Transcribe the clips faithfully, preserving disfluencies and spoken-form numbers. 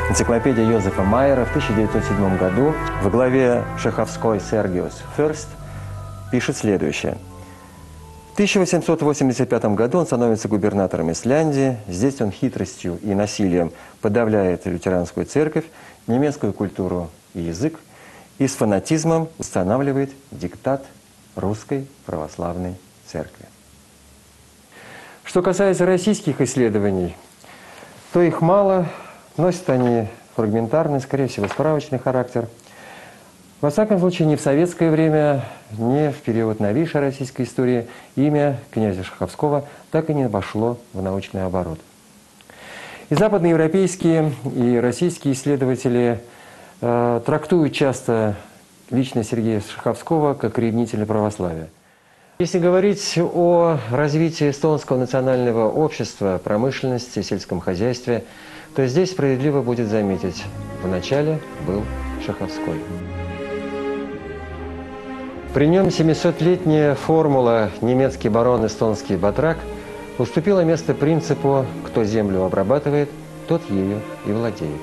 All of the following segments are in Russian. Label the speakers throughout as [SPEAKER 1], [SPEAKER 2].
[SPEAKER 1] Энциклопедия Йозефа Майера в тысяча девятьсот седьмом году во главе Шаховской Сергиус Ферст пишет следующее. В тысяча восемьсот восемьдесят пятом году он становится губернатором Исляндии. Здесь он хитростью и насилием подавляет лютеранскую церковь, немецкую культуру и язык, и с фанатизмом устанавливает диктат русской православной церкви. Что касается российских исследований, то их мало, носят они фрагментарный, скорее всего, справочный характер. Во всяком случае, ни в советское время, ни в период новейшей российской истории имя князя Шаховского так и не вошло в научный оборот. И западноевропейские, и российские исследователи э, трактуют часто личность Сергея Шаховского как ревнителя православия. Если говорить о развитии эстонского национального общества, промышленности, сельском хозяйстве, то здесь справедливо будет заметить, в начале был Шаховской. При нем семисотлетняя формула «немецкий барон, эстонский батрак» уступила место принципу «кто землю обрабатывает, тот ею и владеет».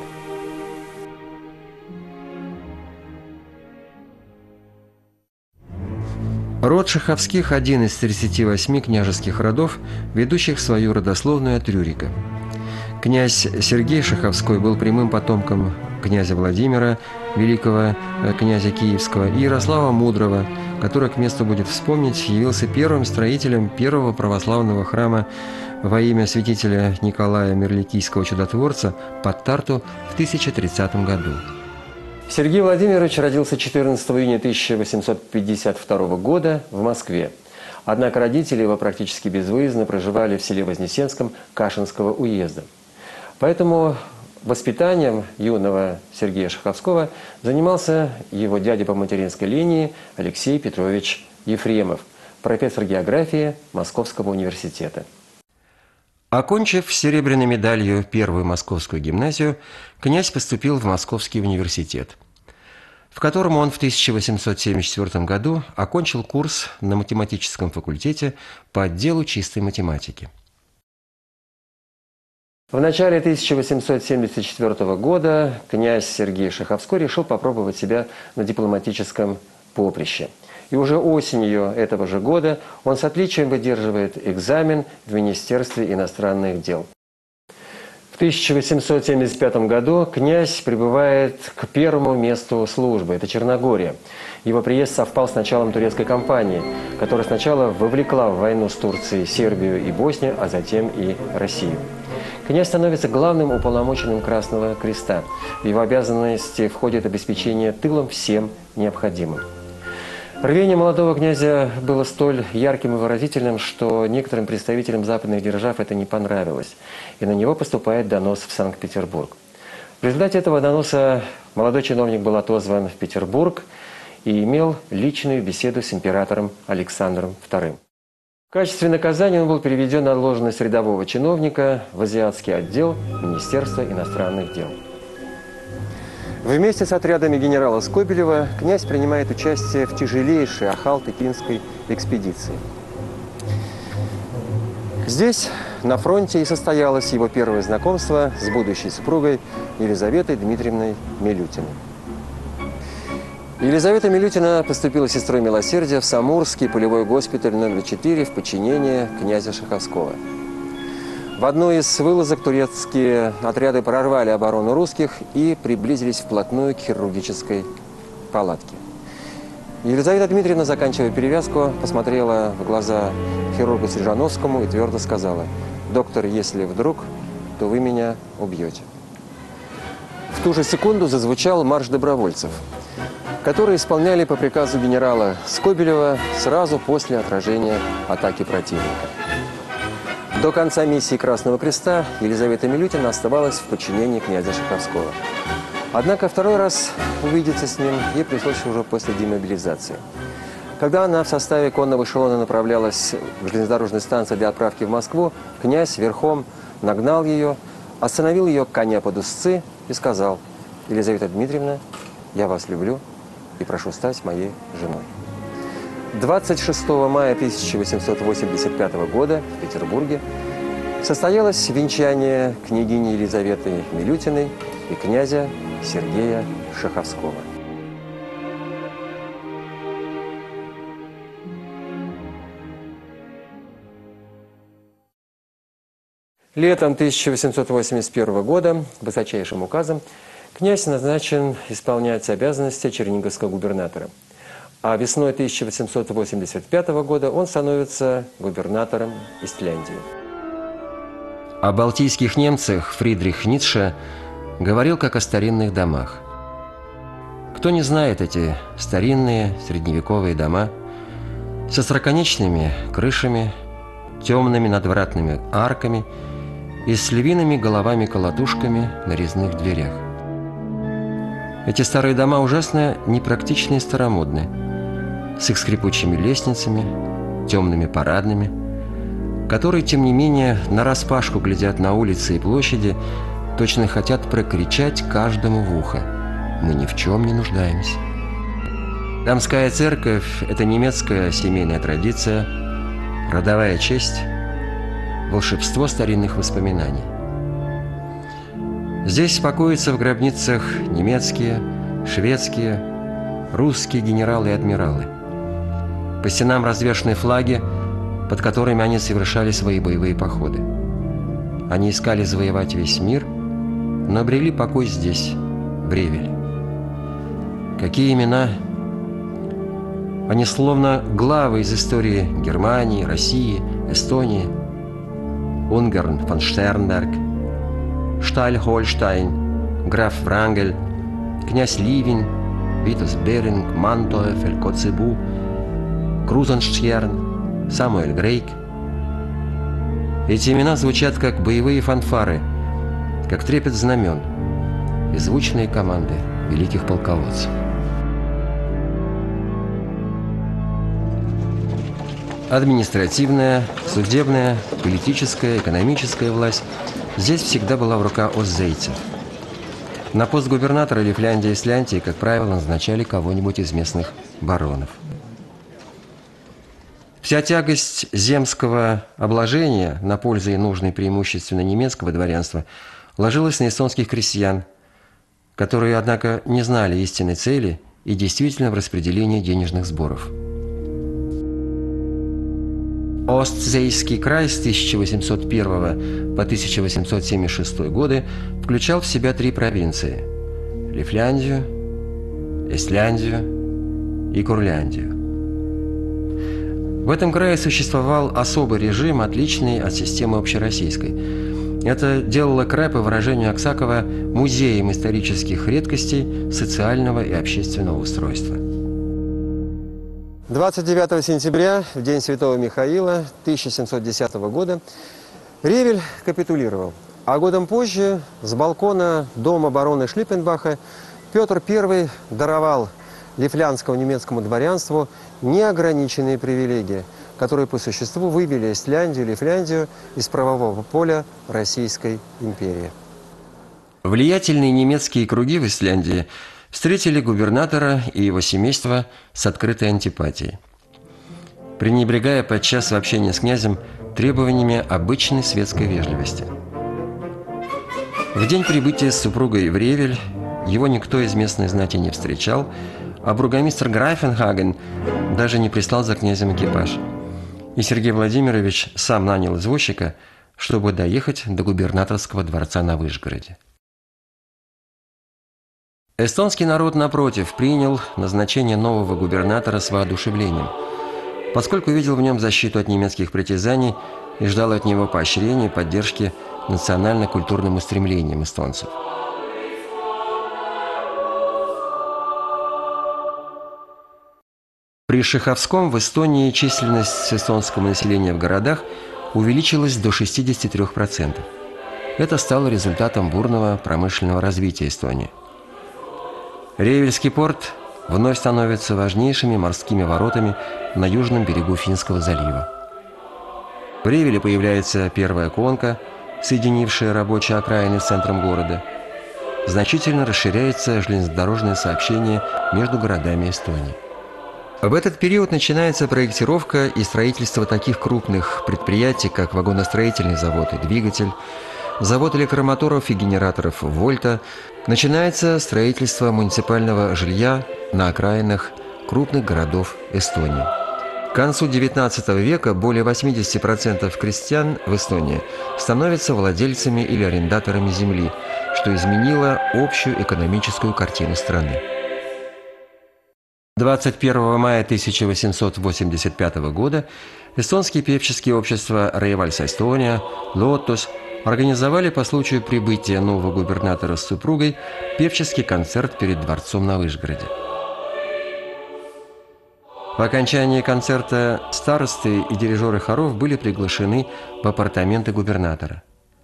[SPEAKER 1] Род Шаховских – один из тридцати восьми княжеских родов, ведущих свою родословную от Рюрика. Князь Сергей Шаховской был прямым потомком князя Владимира, великого князя Киевского, и Ярослава Мудрого, который, к месту будет вспомнить, явился первым строителем первого православного храма во имя святителя Николая Мирликийского чудотворца под Тарту в тысяча тридцатом году. Сергей Владимирович родился четырнадцатого июня тысяча восемьсот пятьдесят второго года в Москве. Однако родители его практически безвыездно проживали в селе Вознесенском Кашинского уезда. Поэтому воспитанием юного Сергея Шаховского занимался его дядя по материнской линии Алексей Петрович Ефремов, профессор географии Московского университета. Окончив серебряной медалью первую московскую гимназию, князь поступил в Московский университет, в котором он в тысяча восемьсот семьдесят четвёртом году окончил курс на математическом факультете по отделу чистой математики. В начале тысяча восемьсот семьдесят четвёртого года князь Сергей Шаховской решил попробовать себя на дипломатическом поприще. И уже осенью этого же года он с отличием выдерживает экзамен в Министерстве иностранных дел. В тысяча восемьсот семьдесят пятом году князь прибывает к первому месту службы – это Черногория. Его приезд совпал с началом турецкой кампании, которая сначала вовлекла в войну с Турцией Сербию и Боснию, а затем и Россию. Князь становится главным уполномоченным Красного Креста. В его обязанности входит обеспечение тылом всем необходимым. Рвение молодого князя было столь ярким и выразительным, что некоторым представителям западных держав это не понравилось, и на него поступает донос в Санкт-Петербург. В результате этого доноса молодой чиновник был отозван в Петербург и имел личную беседу с императором Александром вторым. В качестве наказания он был переведен на должность рядового чиновника в азиатский отдел Министерства иностранных дел. Вместе с отрядами генерала Скобелева князь принимает участие в тяжелейшей Ахал-Текинской экспедиции. Здесь, на фронте, и состоялось его первое знакомство с будущей супругой Елизаветой Дмитриевной Милютиной. Елизавета Милютина поступила сестрой милосердия в Самурский полевой госпиталь номер четыре в подчинение князя Шаховского. В одной из вылазок турецкие отряды прорвали оборону русских и приблизились вплотную к хирургической палатке. Елизавета Дмитриевна, заканчивая перевязку, посмотрела в глаза хирургу Стрижановскому и твердо сказала: «Доктор, если вдруг, то вы меня убьете». В ту же секунду зазвучал марш добровольцев, которые исполняли по приказу генерала Скобелева сразу после отражения атаки противника. До конца миссии Красного Креста Елизавета Милютина оставалась в подчинении князя Шаховского. Однако второй раз увидеться с ним ей пришлось уже после демобилизации. Когда она в составе конного эшелона направлялась к железнодорожной станции для отправки в Москву, князь верхом нагнал ее, остановил ее коня под узцы и сказал: «Елизавета Дмитриевна, я вас люблю и прошу стать моей женой». двадцать шестого мая тысяча восемьсот восемьдесят пятого года в Петербурге состоялось венчание княгини Елизаветы Милютиной и князя Сергея Шаховского. Летом тысяча восемьсот восемьдесят первого года высочайшим указом князь назначен исполнять обязанности черниговского губернатора. А весной тысяча восемьсот восемьдесят пятого года он становится губернатором Истляндии. О балтийских немцах Фридрих Ницше говорил как о старинных домах. Кто не знает эти старинные средневековые дома со остроконечными крышами, темными надвратными арками и с львиными головами-колотушками на резных дверях. Эти старые дома ужасно непрактичны и старомодны, с их скрипучими лестницами, темными парадными, которые, тем не менее, нараспашку глядят на улицы и площади, точно хотят прокричать каждому в ухо: «Мы ни в чем не нуждаемся». Дамская церковь – это немецкая семейная традиция, родовая честь, волшебство старинных воспоминаний. Здесь покоятся в гробницах немецкие, шведские, русские генералы и адмиралы. По стенам развешаны флаги, под которыми они совершали свои боевые походы. Они искали завоевать весь мир, но обрели покой здесь, в Ревеле. Какие имена! Они словно главы из истории Германии, России, Эстонии. Унгерн фон Штернберг, Шталь-Хольштайн, граф Врангель, князь Ливень, Витус Беринг, Мантуэфель, Коцебу, Крузенштерн, Самуэль Грейк. Эти имена звучат как боевые фанфары, как трепет знамен и звучные команды великих полководцев. Административная, судебная, политическая, экономическая власть здесь всегда была в руках остзейцев. На пост губернатора Лифляндии и Исландии, как правило, назначали кого-нибудь из местных баронов. Вся тягость земского обложения на пользу и нужной преимущественно немецкого дворянства ложилась на эстонских крестьян, которые, однако, не знали истинной цели и действительно в распределении денежных сборов. Остзейский край с тысяча восемьсот первого по тысяча восемьсот семьдесят шестой годы включал в себя три провинции – Лифляндию, Исляндию и Курляндию. В этом крае существовал особый режим, отличный от системы общероссийской. Это делало край, по выражению Аксакова, музеем исторических редкостей социального и общественного устройства. двадцать девятого сентября, в день Святого Михаила тысяча семьсот десятого года, Ревель капитулировал. А годом позже с балкона дома барона Шлиппенбаха Петр Первый даровал лифляндскому немецкому дворянству неограниченные привилегии, которые по существу вывели Исляндию и Лифляндию из правового поля Российской империи. Влиятельные немецкие круги в Исляндии встретили губернатора и его семейство с открытой антипатией, пренебрегая подчас в общении с князем требованиями обычной светской вежливости. В день прибытия с супругой в Ревель его никто из местной знати не встречал, а бургомистр Грайфенхаген даже не прислал за князем экипаж. И Сергей Владимирович сам нанял извозчика, чтобы доехать до губернаторского дворца на Вышгороде. Эстонский народ, напротив, принял назначение нового губернатора с воодушевлением, поскольку видел в нем защиту от немецких притязаний и ждал от него поощрения и поддержки национально-культурным устремлениям эстонцев. При Шаховском в Эстонии численность эстонского населения в городах увеличилась до шестидесяти трёх процентов. Это стало результатом бурного промышленного развития Эстонии. Ревельский порт вновь становится важнейшими морскими воротами на южном берегу Финского залива. В Ревеле появляется первая конка, соединившая рабочие окраины с центром города. Значительно расширяется железнодорожное сообщение между городами Эстонии. В этот период начинается проектировка и строительство таких крупных предприятий, как вагоностроительный завод и двигатель, завод электромоторов и генераторов «Вольта», начинается строительство муниципального жилья на окраинах крупных городов Эстонии. К концу девятнадцатого века более восьмидесяти процентов крестьян в Эстонии становятся владельцами или арендаторами земли, что изменило общую экономическую картину страны. двадцать первого мая тысяча восемьсот восемьдесят пятого года эстонские певческие общества «Рейвальс Эстония», «Лотос» организовали по случаю прибытия нового губернатора с супругой певческий концерт перед дворцом на Вышгороде. По окончании концерта старосты и дирижеры хоров были приглашены в апартаменты губернатора.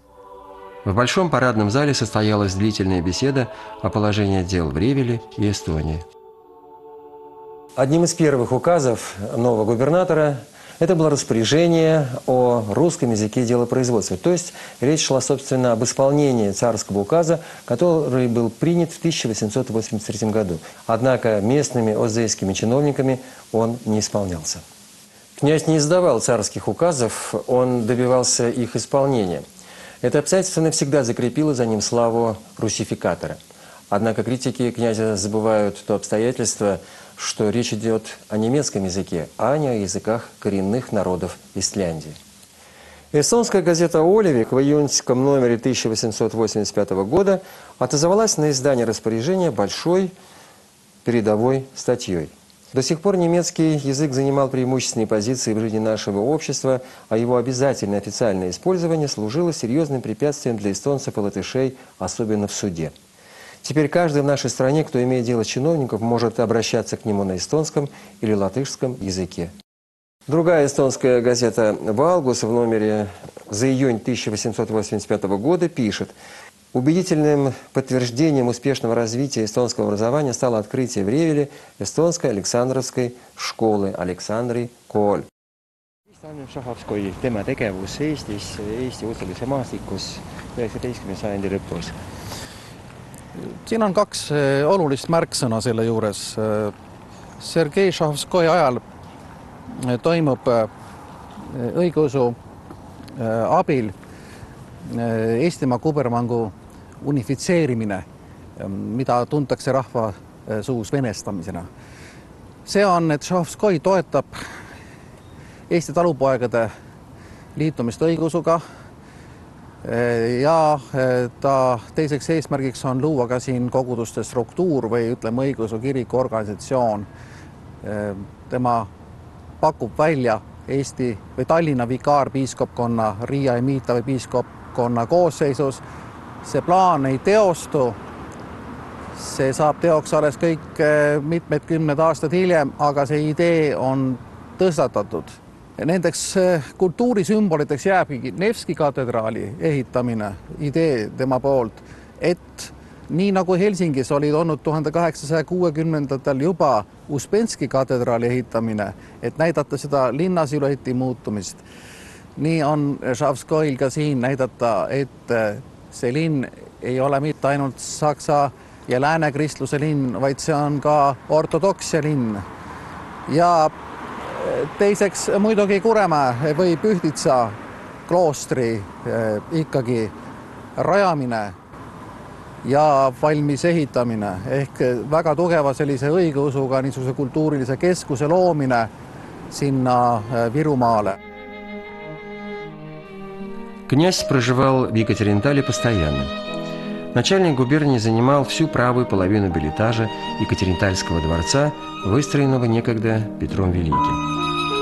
[SPEAKER 1] В Большом парадном зале состоялась длительная беседа о положении дел в Ревеле и Эстонии. Одним из первых указов нового губернатора это было распоряжение о русском языке делопроизводства. То есть речь шла, собственно, об исполнении царского указа, который был принят в тысяча восемьсот восемьдесят третьем году. Однако местными озейскими чиновниками он не исполнялся. Князь не издавал царских указов, он добивался их исполнения. Это обстоятельство навсегда закрепило за ним славу русификатора. Однако критики князя забывают то обстоятельство, что речь идет о немецком языке, а не о языках коренных народов Исляндии. Эстонская газета «Оливик» в июньском номере тысяча восемьсот восемьдесят пятого года отозвалась на издание распоряжения большой передовой статьей. До сих пор немецкий язык занимал преимущественные позиции в жизни нашего общества, а его обязательное официальное использование служило серьезным препятствием для эстонцев и латышей, особенно в суде. Теперь каждый в нашей стране, кто имеет дело с чиновником, может обращаться к нему на эстонском или латышском языке. Другая эстонская газета «Валгус» в номере за июнь тысяча восемьсот восемьдесят пятого года пишет: убедительным подтверждением успешного развития эстонского образования стало открытие в Ревеле эстонской Александровской школы Aleksandri kool.
[SPEAKER 2] Šahhovskoi, tema tegevus Eestis, Eesti usulise maastikus üheksateistkümnenda sajandi lõpus.
[SPEAKER 3] Siin on kaks olulist märksõna selle juures. Sergei Šahhovskoi ajal toimub õigeusu abil Eestimaa kubermangu unifitseerimine, mida tuntakse rahva suus venestamisena. See on, et Šahhovskoi toetab Eesti talupoegade liitumist õigeusuga ja ta teiseks eesmärgiks on luua ka siin koguduste struktuur või ütleme õigeusu kiriku organisatsioon. Tema pakub välja Eesti või Tallinna vikaarpiiskopkonna, Riia ja Miitave piiskopkonna koosseisus. See plaan ei teostu. See saab teoks alles kõik mitmed kümned aastad hiljem, aga see idee on tõstatatud. Nendeks kultuurisümboliteks jääbki Nevski katedraali ehitamine, idee tema poolt, et nii nagu Helsingis olid olnud tuhande kaheksasaja kuuekümnendatel juba Uspenski katedraali ehitamine, et näidata seda linnasilhueti muutumist. Nii on Šahhovskoil ka siin näidata, et see linn ei ole mitte ainult saksa ja lääne kristluse linn, vaid see on ka ortodoksia linn. Ja teiseks muidugi Kuremäe või Pühtitsa kloostri ikkagi rajamine ja valmis ehitamine ehk väga tugeva sellise õigeusuga niisuguse kultuurilise keskuse loomine sinna Virumaale.
[SPEAKER 1] Князь проживал в Екатеринтале постоянно. Начальник губернии занимал всю правую половину билетажа Екатеринтальского дворца, выстроенного некогда Петром Великим.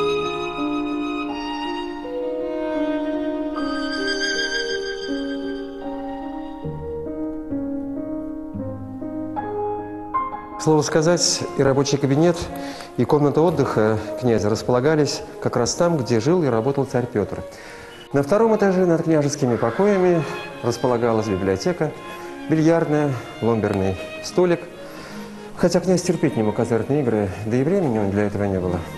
[SPEAKER 1] Слово сказать, и рабочий кабинет, и комната отдыха князя располагались как раз там, где жил и работал царь Петр. На втором этаже над княжескими покоями располагалась библиотека, бильярдная, ломберный столик. Хотя князь терпеть не мог азартные игры, да и времени для этого не было.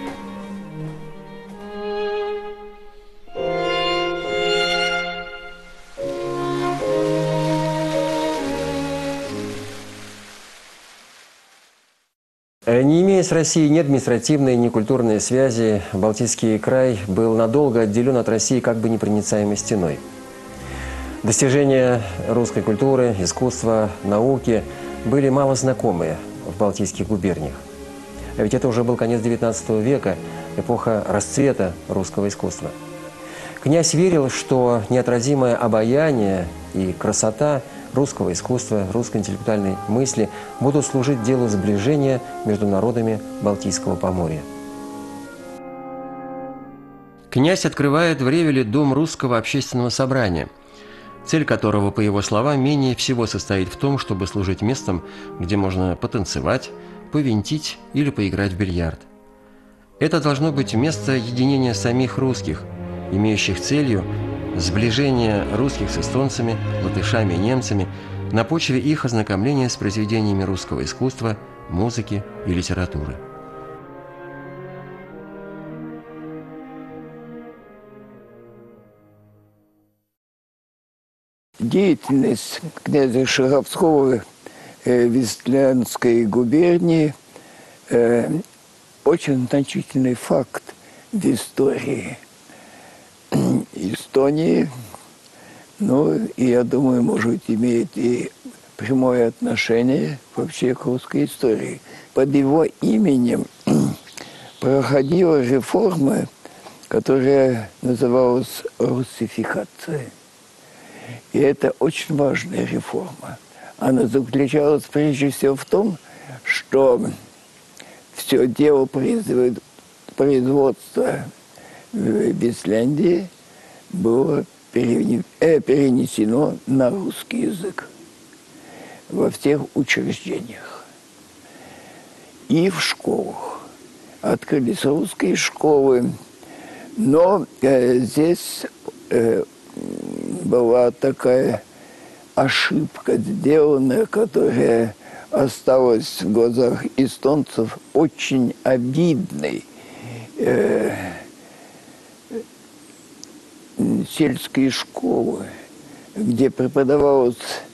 [SPEAKER 1] Не имея с Россией ни административной, ни культурной связи, Балтийский край был надолго отделен от России как бы непроницаемой стеной. Достижения русской культуры, искусства, науки были мало знакомы в Балтийских губерниях. А ведь это уже был конец девятнадцатого века, эпоха расцвета русского искусства. Князь верил, что неотразимое обаяние и красота русского искусства, русской интеллектуальной мысли будут служить делу сближения между народами Балтийского поморья. Князь открывает в Ревеле дом русского общественного собрания, цель которого, по его словам, менее всего состоит в том, чтобы служить местом, где можно потанцевать, повинтить или поиграть в бильярд. Это должно быть место единения самих русских, имеющих целью сближение русских с эстонцами, латышами и немцами на почве их ознакомления с произведениями русского искусства, музыки и литературы.
[SPEAKER 4] Деятельность князя Шаховского в Вестлянской губернии очень значительный факт в истории Эстонии. Ну, и я думаю, может, имеет и прямое отношение вообще к русской истории. Под его именем проходила реформа, которая называлась русификацией. И это очень важная реформа. Она заключалась прежде всего в том, что все дело производства в Исландии было перенесено на русский язык во всех учреждениях и в школах. Открылись русские школы, но э, здесь э, была такая ошибка сделанная, которая осталась в глазах эстонцев очень обидной. Э, сельские школы, где преподавалось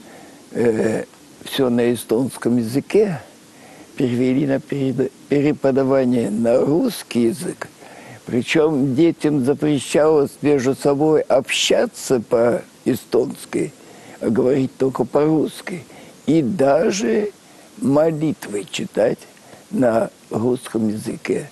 [SPEAKER 4] э, все на эстонском языке, перевели на преподавание на русский язык. Причем детям запрещалось между собой общаться по-эстонски, а говорить только по-русски. И даже молитвы читать на русском языке.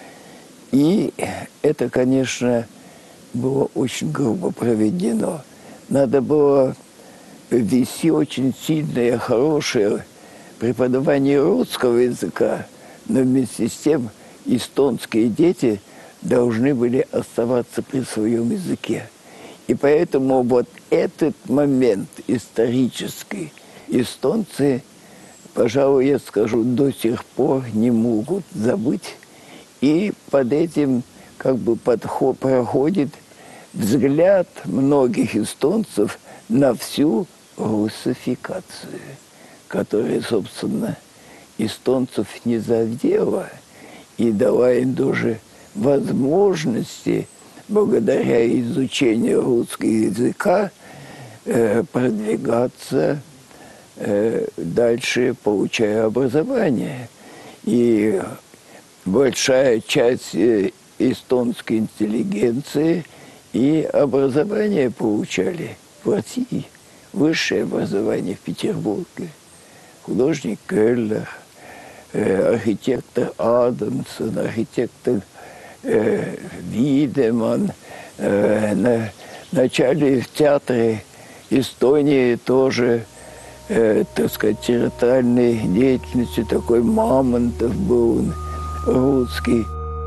[SPEAKER 4] И это, конечно, было очень грубо проведено. Надо было ввести очень сильное, хорошее преподавание русского языка, но вместе с тем эстонские дети должны были оставаться при своем языке. И поэтому вот этот момент исторический эстонцы, пожалуй, я скажу, до сих пор не могут забыть. И под этим как бы подход, проходит взгляд многих эстонцев на всю русификацию, которая, собственно, эстонцев не задела и дала им даже возможности, благодаря изучению русского языка, э, продвигаться э, дальше, получая образование. И большая часть э, эстонской интеллигенции и образование получали в России. Высшее образование в Петербурге. Художник Келлер, э, архитектор Адамсон, архитектор э, Видеман. Э, на начале в театре Эстонии тоже, э, так сказать, театральной деятельности такой Мамонтов был, русский.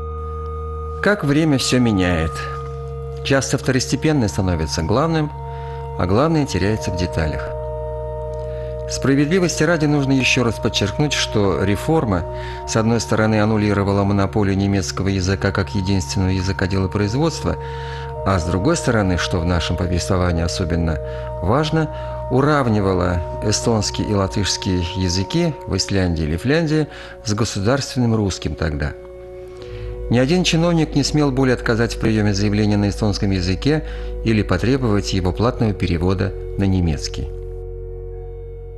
[SPEAKER 1] Как время все меняет. Часто второстепенное становится главным, а главное теряется в деталях. Справедливости ради нужно еще раз подчеркнуть, что реформа, с одной стороны, аннулировала монополию немецкого языка как единственного языка делопроизводства, а с другой стороны, что в нашем повествовании особенно важно, уравнивала эстонский и латышский языки в Исландии или Финляндии с государственным русским тогда. Ни один чиновник не смел более отказать в приеме заявления на эстонском языке или потребовать его платного перевода на немецкий.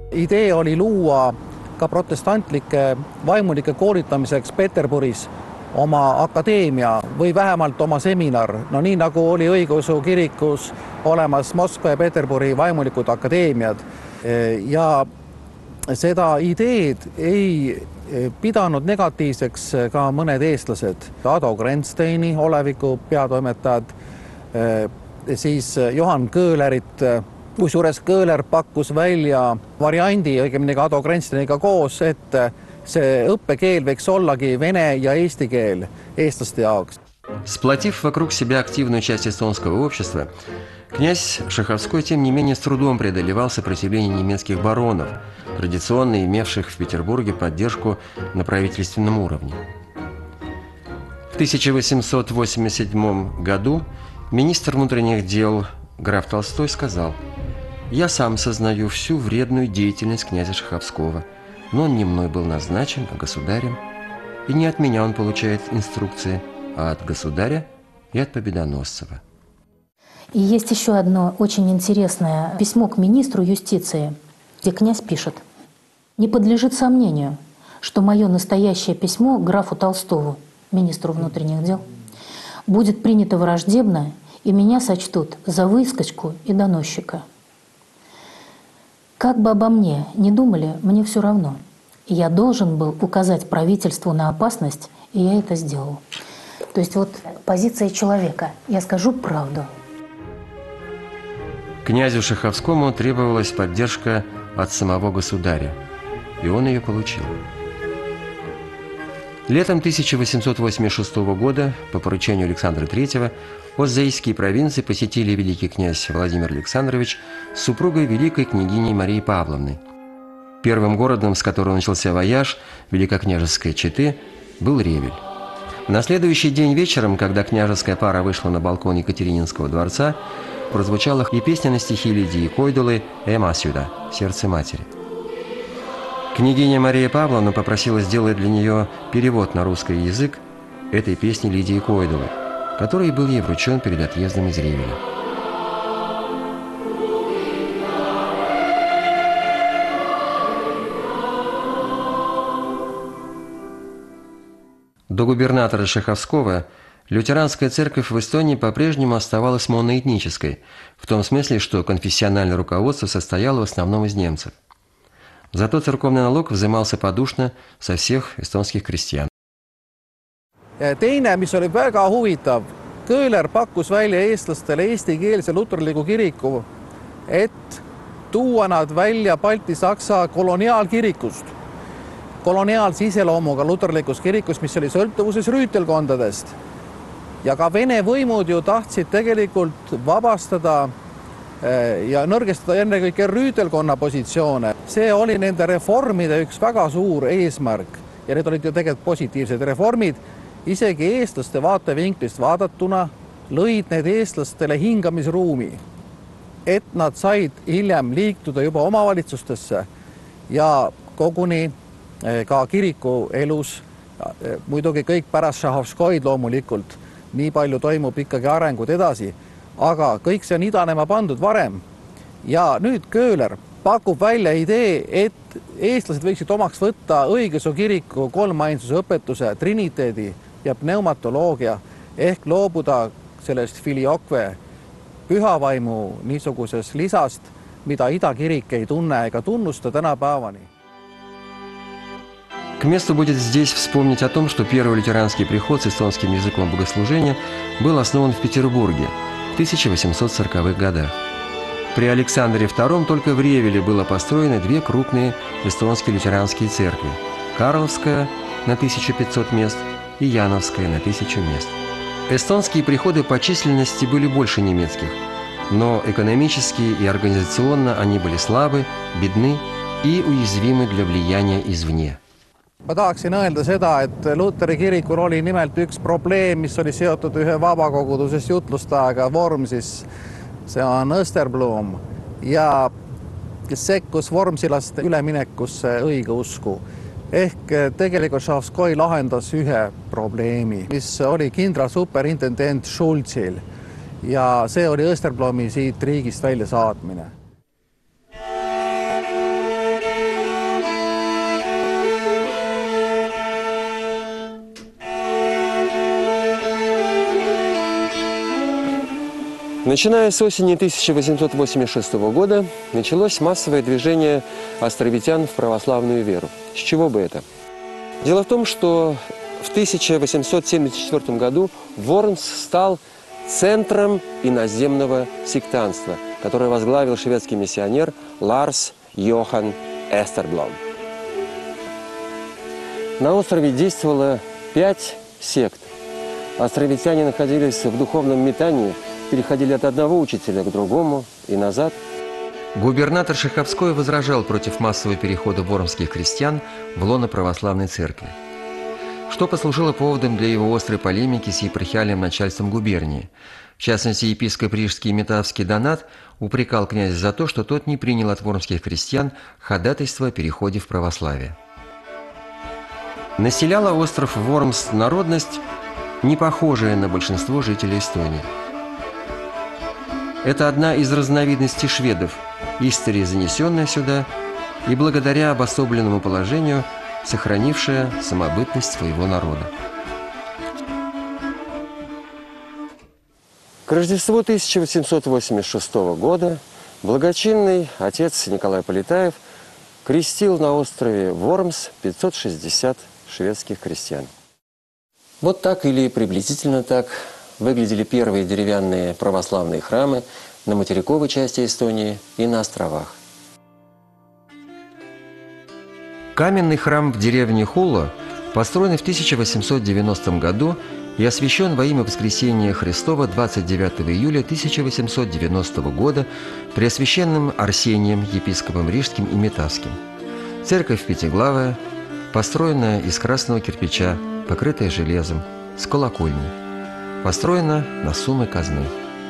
[SPEAKER 3] Idee oli luua ka protestantlike vaimulike koolitamiseks Peterburis oma akadeemia või vähemalt oma seminar, no nii nagu oli õigeusu kirikus olemas Moskva ja Peterburi vaimulikud akadeemiad. Ja seda ideed ei pidanud negatiivseks ka mõned eestlased. Ado Grensteini oleviku peatoimetajad, siis Johan Köhlerit, kusjuures Köhler pakkus välja variandi, õigemini ka Ado Grensteiniga koos, et see õppekeel võiks ollagi vene ja eesti keel eestlaste jaoks.
[SPEAKER 1] Сплотив вокруг себя активную часть эстонского общества, князь Шаховской, тем не менее, с трудом преодолевал сопротивление немецких баронов, традиционно имевших в Петербурге поддержку на правительственном уровне. В тысяча восемьсот восемьдесят седьмом году министр внутренних дел граф Толстой сказал: «Я сам сознаю всю вредную деятельность князя Шаховского, но он не мной был назначен, а государем, и не от меня он получает инструкции, а от государя и от Победоносцева».
[SPEAKER 5] И есть еще одно очень интересное письмо к министру юстиции, где князь пишет: «Не подлежит сомнению, что мое настоящее письмо графу Толстову, министру внутренних дел, будет принято враждебно, и меня сочтут за выскочку и доносчика. Как бы обо мне ни думали, мне все равно. Я должен был указать правительству на опасность, и я это сделал». То есть вот позиция человека. Я скажу правду.
[SPEAKER 1] Князю Шаховскому требовалась поддержка от самого государя, и он ее получил. Летом тысяча восемьсот восемьдесят шестого года по поручению Александра Третьего Оззейские провинции посетили великий князь Владимир Александрович с супругой великой княгиней Марией Павловной. Первым городом, с которого начался вояж великокняжеской четы, был Ревель. На следующий день вечером, когда княжеская пара вышла на балкон Екатерининского дворца, прозвучала и песня на стихи Лидии Койдулы «Эма сюда» – «Сердце матери». Княгиня Мария Павловна попросила сделать для нее перевод на русский язык этой песни Лидии Койдулы, который был ей вручен перед отъездом из Ревеля. До губернатора Шаховского лютеранская церковь в Эстонии по-прежнему оставалась моноэтнической, в том смысле, что конфессиональное руководство состояло в основном из немцев. Зато церковный налог взимался подушно со всех эстонских крестьян.
[SPEAKER 3] Teine, mis oli väga huvitav, Köhler pakkus välja eestlastele eestikeelse luterliku kiriku, et tuua nad välja Balti-Saksa koloniaalkirikust, koloniaalse iseloomuga luterlikus kirikus, mis oli sõltuvuses rüütelkondadest. Ja ka Vene võimud ju tahtsid tegelikult vabastada ja nõrgestada ennekõike rüütelkonna positsioone. See oli nende reformide üks väga suur eesmärk ja need olid ju tegelikult positiivsed reformid. Isegi eestlaste vaatevinklist vaadatuna lõid need eestlastele hingamisruumi, et nad said hiljem liikuda juba omavalitsustesse ja koguni ka kiriku elus, muidugi kõik pärast Šahovskoid loomulikult, nii palju toimub ikkagi arengud edasi, aga kõik see on idanema pandud varem. Ja nüüd Köhler pakub välja idee, et eestlased võiksid omaks võtta õigeusu kiriku kolmainsuse õpetuse, triniteedi ja pneumatoloogia ehk loobuda sellest filiokve pühavaimu niisuguses lisast, mida idakirik ei tunne ega tunnusta tänapäevani.
[SPEAKER 1] К месту будет здесь вспомнить о том, что первый лютеранский приход с эстонским языком богослужения был основан в Петербурге в тысяча восемьсот сороковых годах. При Александре втором только в Ревеле было построено две крупные эстонские лютеранские церкви – Карловская на тысячу пятьсот мест и Яновская на тысячу мест. Эстонские приходы по численности были больше немецких, но экономически и организационно они были слабы, бедны и уязвимы для влияния извне.
[SPEAKER 3] Ma tahaksin öelda seda, et Luteri kirikul oli nimelt üks probleem, mis oli seotud ühe vabakogudusest jutlustajaga Vormsis. See on Österblom ja kes sekkus Vormsilast üleminekusse õigeusku. Ehk tegelikult Šahovskoi lahendas ühe probleemi, mis oli kindral superintendent Schulzil ja see oli Österblomi siit riigist välja saatmine.
[SPEAKER 1] Начиная с осени тысяча восемьсот восемьдесят шестого года началось массовое движение островитян в православную веру. С чего бы это? Дело в том, что в тысяча восемьсот семьдесят четвёртом году Вормс стал центром иноземного сектантства, которое возглавил шведский миссионер Ларс Йохан Эстерблом. На острове действовало пять сект. Островитяне находились в духовном метании, переходили от одного учителя к другому и назад.
[SPEAKER 6] Губернатор Шаховской возражал против массового перехода вормских крестьян в лоно православной церкви, что послужило поводом для его острой полемики с епархиальным начальством губернии. В частности, епископ рижский Метавский Донат упрекал князя за то, что тот не принял от вормских крестьян ходатайство о переходе в православие. Населяла остров Вормс народность, не похожая на большинство жителей Эстонии. Это одна из разновидностей шведов, история занесенная сюда и благодаря обособленному положению сохранившая самобытность своего народа.
[SPEAKER 1] К Рождеству тысяча восемьсот восемьдесят шестого года благочинный отец Николай Полетаев крестил на острове Вормс пятьсот шестьдесят шведских крестьян. Вот так или приблизительно так выглядели первые деревянные православные храмы на материковой части Эстонии и на островах.
[SPEAKER 6] Каменный храм в деревне Хула построен в тысяча восемьсот девяностом году и освящен во имя Воскресения Христова двадцать девятого июля тысяча восемьсот девяностого года Преосвященным Арсением, епископом Рижским и Метавским. Церковь пятиглавая, построенная из красного кирпича, покрытая железом, с колокольней. Построена на суммы казны.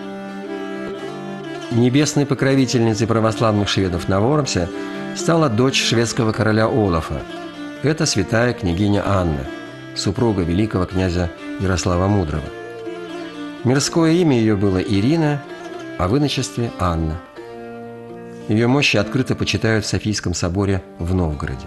[SPEAKER 6] Небесной покровительницей православных шведов на Вормсе стала дочь шведского короля Олафа. Это святая княгиня Анна, супруга великого князя Ярослава Мудрого. Мирское имя ее было Ирина, а в иночестве Анна. Ее мощи открыто почитают в Софийском соборе в Новгороде.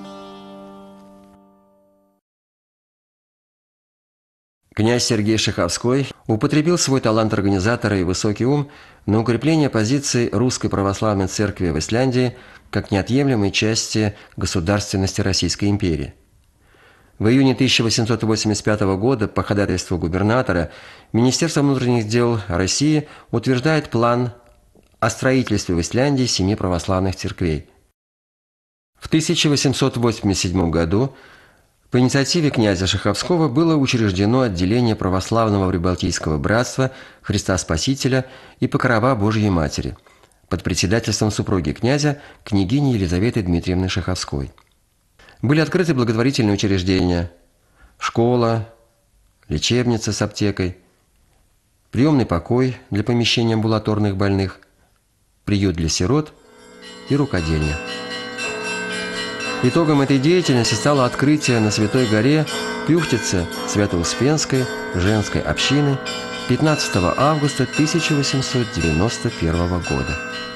[SPEAKER 6] Князь Сергей Шаховской употребил свой талант организатора и высокий ум на укрепление позиций Русской Православной Церкви в Исляндии как неотъемлемой части государственности Российской империи. В июне тысяча восемьсот восемьдесят пятого года по ходатайству губернатора Министерство внутренних дел России утверждает план о строительстве в Исляндии семи православных церквей. В тысяча восемьсот восемьдесят седьмом году по инициативе князя Шаховского было учреждено отделение православного Прибалтийского братства Христа Спасителя и Покрова Божьей Матери под председательством супруги князя, княгини Елизаветы Дмитриевны Шаховской. Были открыты благотворительные учреждения, школа, лечебница с аптекой, приемный покой для помещения амбулаторных больных, приют для сирот и рукодельня. Итогом этой деятельности стало открытие на Святой горе Пюхтице Свято-Успенской женской общины пятнадцатого августа тысяча восемьсот девяносто первого года.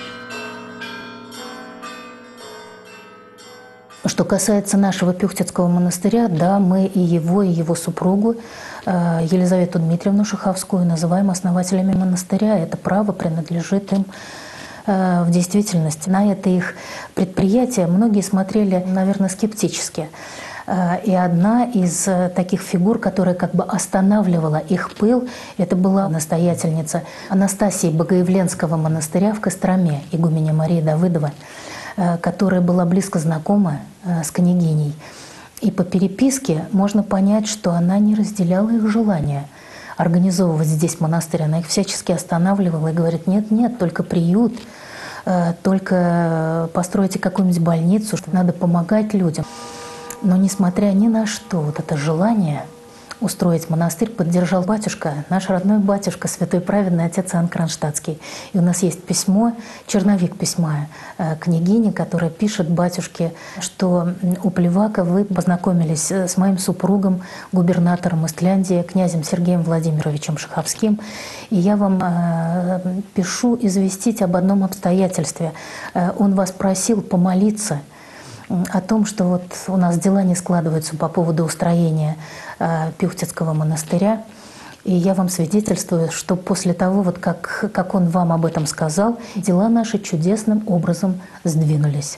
[SPEAKER 5] Что касается нашего Пюхтицкого монастыря, да, мы и его, и его супругу Елизавету Дмитриевну Шаховскую называем основателями монастыря. Это право принадлежит им в действительности. На это их предприятие многие смотрели, наверное, скептически. И одна из таких фигур, которая как бы останавливала их пыл, это была настоятельница Анастасии Богоявленского монастыря в Костроме, игуменя Мария Давыдова, которая была близко знакома с княгиней. И по переписке можно понять, что она не разделяла их желания организовывать здесь монастырь. Она их всячески останавливала и говорит: нет-нет, только приют, только постройте какую-нибудь больницу, что надо помогать людям. Но несмотря ни на что, вот это желание устроить монастырь поддержал батюшка, наш родной батюшка, святой праведный отец Иоанн Кронштадтский. И у нас есть письмо, черновик письма княгини, которая пишет батюшке, что у Плевака вы познакомились с моим супругом, губернатором Исляндии, князем Сергеем Владимировичем Шаховским. И я вам пишу известить об одном обстоятельстве. Он вас просил помолиться о том, что вот у нас дела не складываются по поводу устроения э, Пюхтицкого монастыря. И я вам свидетельствую, что после того, вот как, как он вам об этом сказал, дела наши чудесным образом сдвинулись.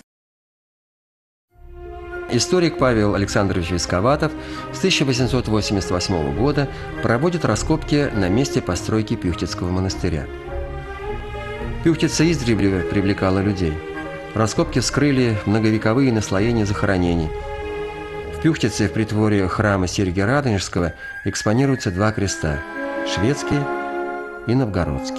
[SPEAKER 6] Историк Павел Александрович Висковатов с тысяча восемьсот восемьдесят восьмого года проводит раскопки на месте постройки Пюхтицкого монастыря. Пюхтица издревле привлекала людей. Раскопки вскрыли многовековые наслоения захоронений. В Пюхтице, в притворе храма Сергия Радонежского, экспонируются два креста – шведский и новгородский.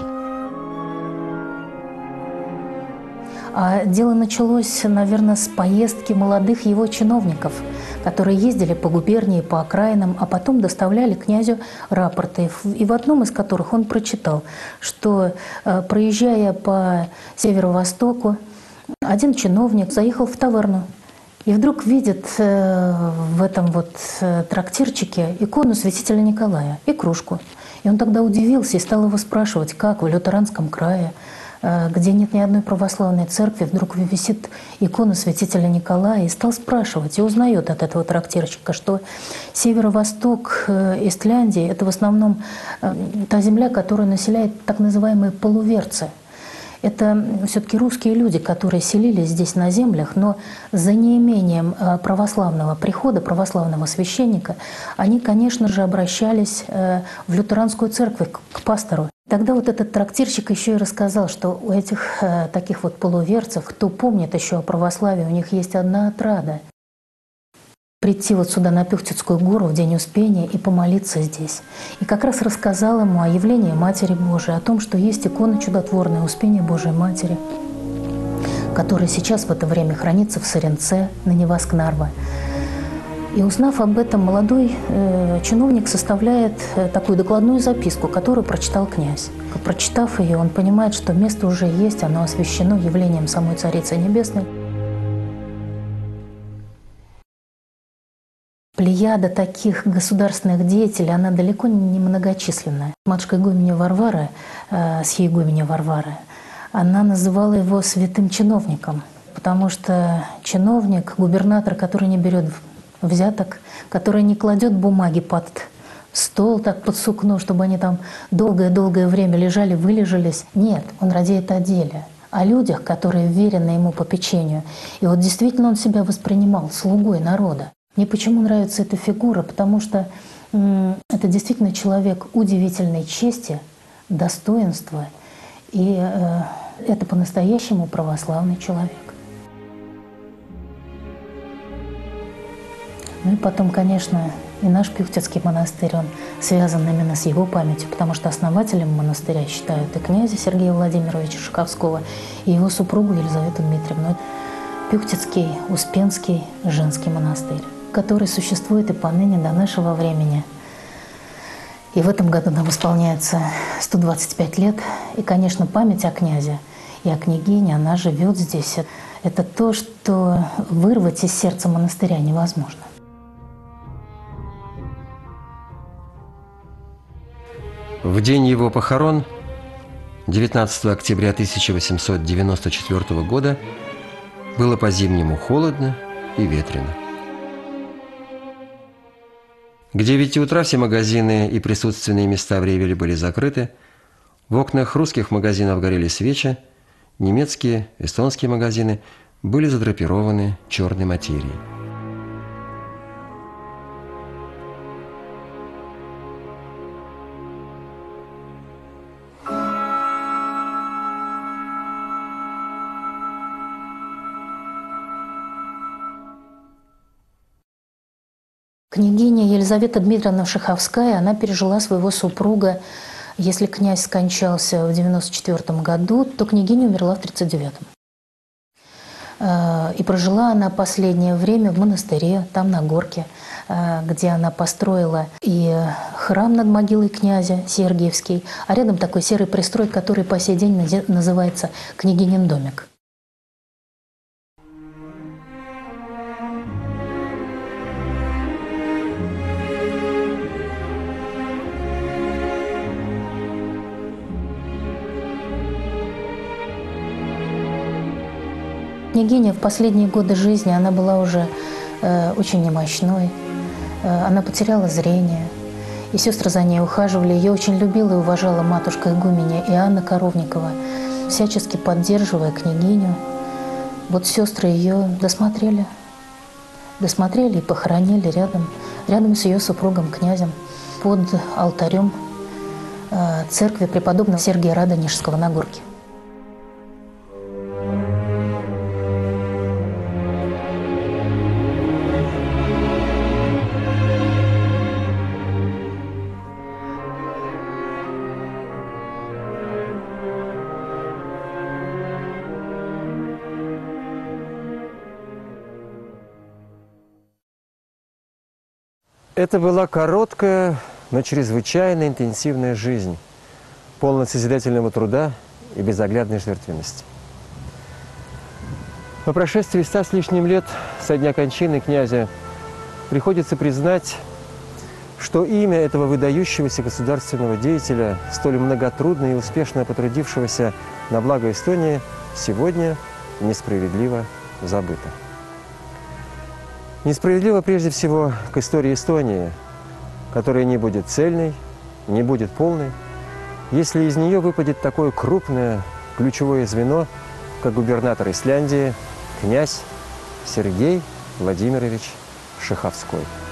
[SPEAKER 5] А дело началось, наверное, с поездки молодых его чиновников, которые ездили по губернии, по окраинам, а потом доставляли князю рапорты, и в одном из которых он прочитал, что, проезжая по северо-востоку, один чиновник заехал в таверну и вдруг видит в этом вот трактирчике икону святителя Николая и кружку. И он тогда удивился и стал его спрашивать, как в лютеранском крае, где нет ни одной православной церкви, вдруг висит икона святителя Николая, и стал спрашивать, и узнает от этого трактирщика, что северо-восток Истляндии – это в основном та земля, которую населяют так называемые полуверцы. Это все-таки русские люди, которые селились здесь на землях, но за неимением православного прихода, православного священника, они, конечно же, обращались в лютеранскую церковь, к пастору. Тогда вот этот трактирщик еще и рассказал, что у этих таких вот полуверцев, кто помнит еще о православии, у них есть одна отрада – прийти вот сюда на Пюхтицкую гору в день Успения и помолиться здесь. И как раз рассказал ему о явлении Матери Божией, о том, что есть икона чудотворная Успения Божией Матери, которая сейчас в это время хранится в Саренце на Неваскнарва. И узнав об этом, молодой э, чиновник составляет э, такую докладную записку, которую прочитал князь. Прочитав ее, он понимает, что место уже есть, оно освящено явлением самой Царицы Небесной. Плеяда таких государственных деятелей, она далеко не многочисленная. Матушка игуменя Варвара, э, сьеигуменя Варвара, она называла его святым чиновником, потому что чиновник, губернатор, который не берет взяток, который не кладет бумаги под стол, так под сукно, чтобы они там долгое-долгое время лежали, вылежались. Нет, он радеет о деле, о людях, которые верены ему попечению. И вот действительно он себя воспринимал слугой народа. Мне почему нравится эта фигура? Потому что м, это действительно человек удивительной чести, достоинства, и э, это по-настоящему православный человек. Ну и потом, конечно, и наш Пюхтицкий монастырь, он связан именно с его памятью, потому что основателем монастыря считают и князя Сергея Владимировича Шаховского, и его супругу Елизавету Дмитриевну. Пюхтицкий Успенский женский монастырь, который существует и поныне до нашего времени. И в этом году нам исполняется сто двадцать пять лет. И, конечно, память о князе и о княгине, она живет здесь. Это то, что вырвать из сердца монастыря невозможно.
[SPEAKER 6] В день его похорон, девятнадцатого октября тысяча восемьсот девяносто четвёртого года, было по-зимнему холодно и ветрено. К девяти утра все магазины и присутственные места в Ревеле были закрыты. В окнах русских магазинов горели свечи, немецкие, эстонские магазины были задрапированы черной материей.
[SPEAKER 5] Княгиня Елизавета Дмитриевна Шаховская, она пережила своего супруга. Если князь скончался в девяносто четвёртом году, то княгиня умерла в тридцать девятом. И прожила она последнее время в монастыре, там на горке, где она построила и храм над могилой князя Сергиевский, а рядом такой серый пристрой, который по сей день называется «Княгинин домик». Княгиня в последние годы жизни, она была уже э, очень немощной, э, она потеряла зрение. И сестры за ней ухаживали. Ее очень любила и уважала матушка игуменя Иоанна Коровникова, всячески поддерживая княгиню. Вот сестры ее досмотрели. Досмотрели и похоронили рядом, рядом с ее супругом, князем, под алтарем э, церкви преподобного Сергия Радонежского на Горке.
[SPEAKER 1] Это была короткая, но чрезвычайно интенсивная жизнь, полная созидательного труда и безоглядной жертвенности. По прошествии ста с лишним лет со дня кончины князя приходится признать, что имя этого выдающегося государственного деятеля, столь многотрудно и успешно потрудившегося на благо Эстонии, сегодня несправедливо забыто. Несправедливо прежде всего к истории Эстонии, которая не будет цельной, не будет полной, если из нее выпадет такое крупное ключевое звено, как губернатор Исляндии, князь Сергей Владимирович Шаховской.